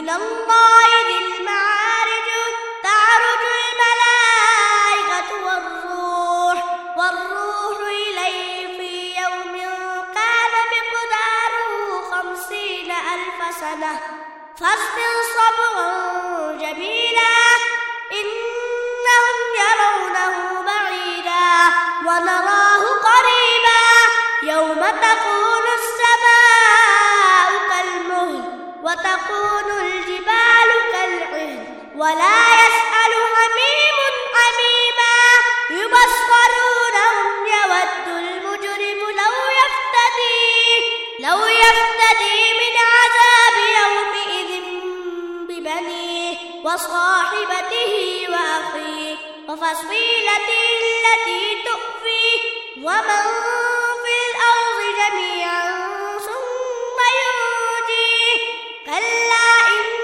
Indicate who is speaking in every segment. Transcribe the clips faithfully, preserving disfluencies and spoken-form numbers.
Speaker 1: الله ذي المعارج تعرج الملائكة والروح والروح إليه في يوم كان مقداره خمسين ألف سنة فاصبر صبرا جميلا إنهم يرونه بعيدا ونراه قريبا يوم تكون السماء كالمهل وتكون الجبال كالعهن ولا يسأل حميم حميما يبصرونهم يود المجرم لو يفتدي لو يفتدي من عذاب يومئذ ببنيه وصاحبته وأخيه وفصيلته التي تؤفيه ومن في الأرض جميعا ثم ينجيه كلا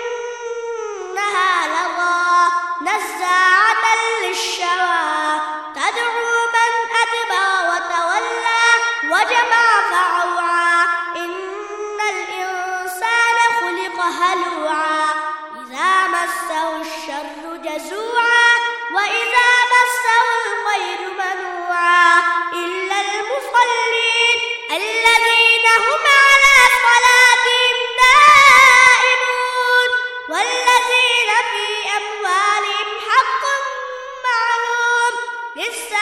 Speaker 1: إنها لظى نزاعة للشوى تدعو من أدبر وتولى وجمع فأوعى إن الإنسان خلق هلوعا إذا مسه الشر جزوعا وإذا مسه الخير منوعا إلا المصلين الذين هم على صلاتهم دائمون والذين في أموالهم حق معلوم للسائل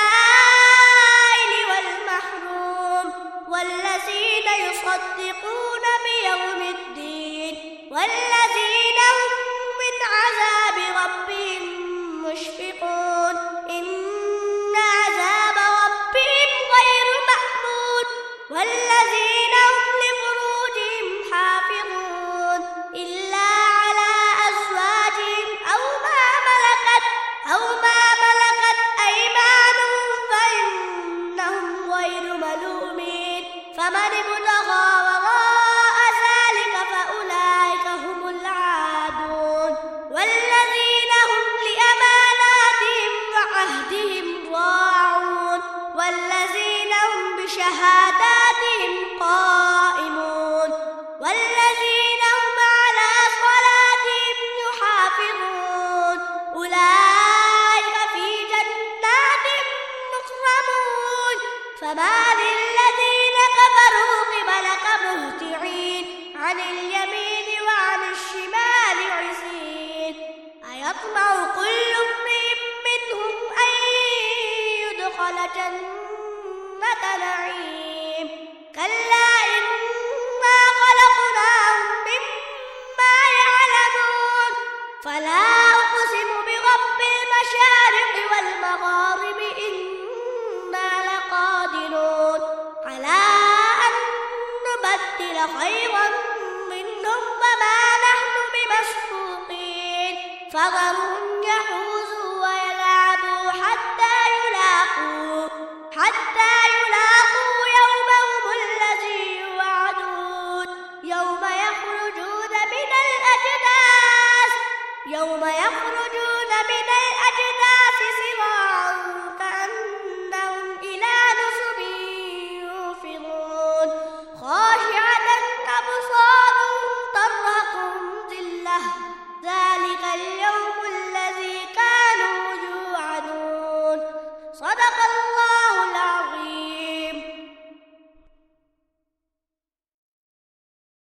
Speaker 1: والمحروم والذين يصدقون بيوم الدين والذين هم من عذاب ربهم مشفقون إن عذاب ربهم غير مأمون والذين هم لفروجهم حافظون إلا على أزواجهم أو ما ملكت أو ما ملكت أيمانهم فإنهم غير ملومين فمن ابتغى وراء ذلك فأولئك هم العادون والذين هم لأماناتهم وعهدهم راعون والذين هم بشهاداتهم قائمون والذين هم على صلاتهم يحافظون أولئك في جنات مكرمون فما للذين كفروا قبلك مهطعين عن اليمين وعن الشمال عزين أيطمع كل امرئ منهم أن يدخل جنة نعيم كلا إنا خلقناهم مما يعلمون فلا أقسم برب المشارق والمغارب إنا لقادرون على أن نبدل خيرا منهم وما نحن بمسبوقين فذرهم